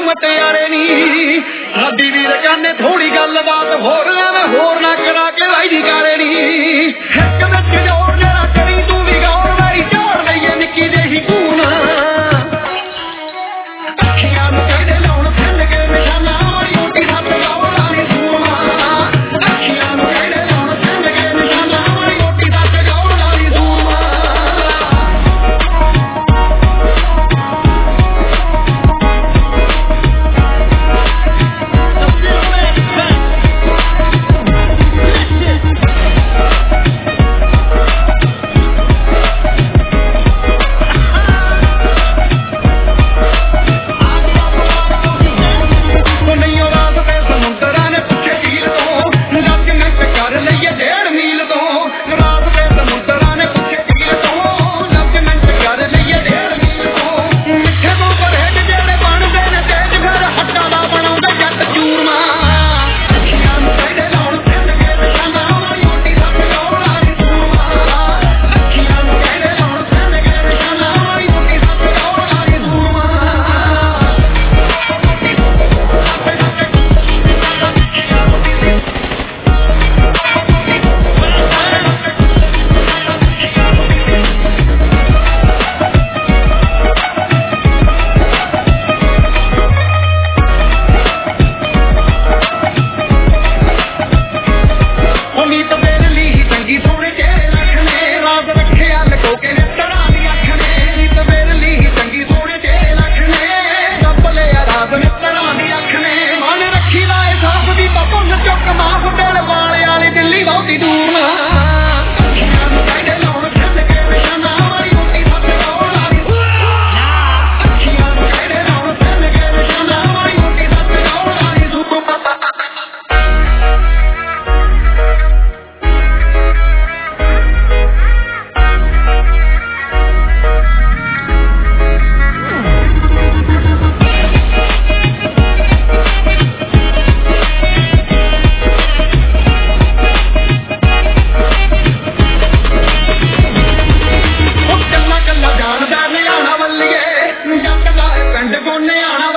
मटियारे नी साडी वीर कहने थोड़ी गल बात होर ना करा के लाई दी गारे नी एक नच जोर जरा करी तू भी गौर वाली जोड़ लईए निक्की जेही कून अखियां नूं कहदे लाउण फिर के निशाना वाली मोटी सत गौर वाली सूरमा अखियां नूं कहदे लाउण फिर के निशाना वाली मोटी सत गौर वाली सूरमा पिंड को नियाणा